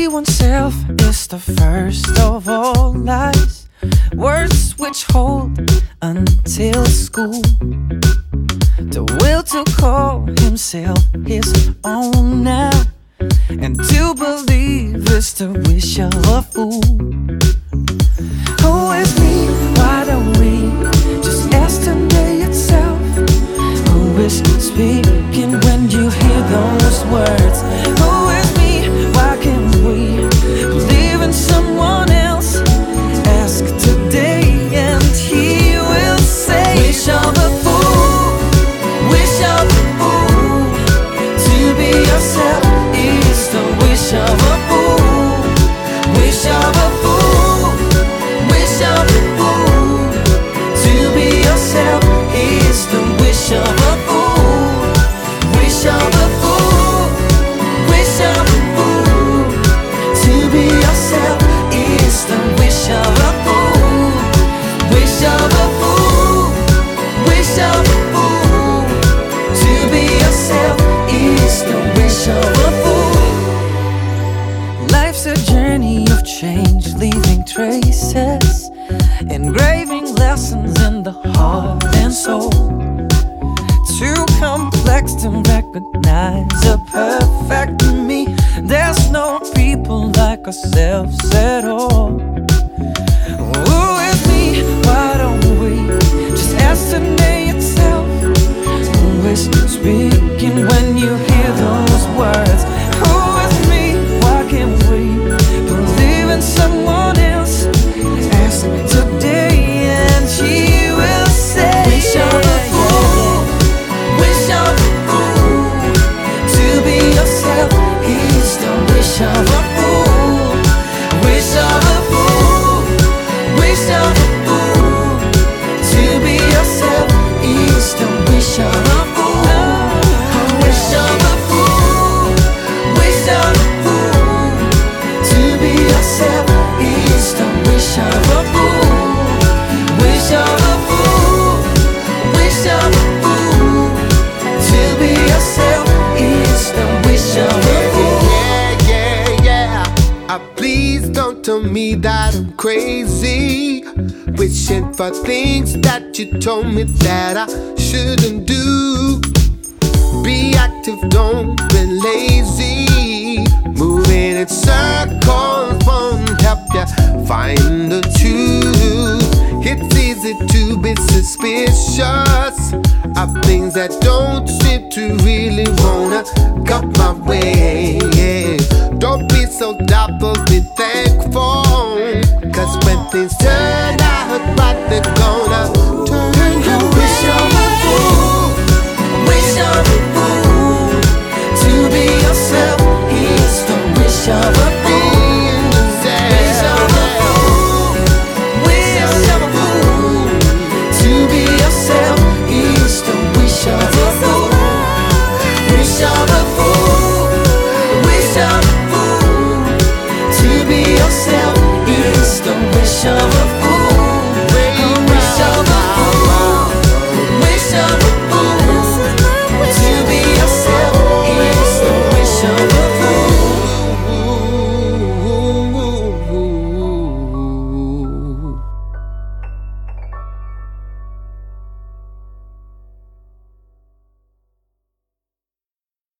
be oneself is the first of all lies. Words which hold until school. The will to call himself his own now, and to believe is the wish of a fool. Who is me? Why don't we just ask today itself? Who is speaking when you hear those words? Who is me? Why can't we believe in someone else? Ask today and he will say, wish of a fool, wish of a fool. To be yourself is the wish of a fool, wish of a fool, wish of a fool. To be yourself is the wish of a fool, wish of a fool, wish of a fool. To be yourself is the wish of a fool, wish of a fool, wish of a fool. To be yourself is the wish of a fool. Life's a journey of change, leaving traces, engraving lessons in the heart and soul. Too complex to recognize a perfect me. There's no people like ourselves at all. Who is me? Why don't we just ask today itself? Who is speaking when you hear those words? Who is me? Why can't we believe in someone else? Ask today and she will say, wish of a fool, wish of a fool. To be yourself is the wish of a fool, wish of a fool, wish of a fool. To be yourself is the wish of a fool, wish of a fool, wish of a fool. To be yourself is the wish of a fool, wish of a fool, wish of a fool. To be yourself is the wish of a fool. Please don't tell me that I'm crazy, wishing for things that you told me that I shouldn't do. Be active, don't be lazy. Moving in circles won't help you find the truth. It's easy to be suspicious of things that don't seem to really wanna come my way. Don't be so doubtful, be thankful, 'cause when things turn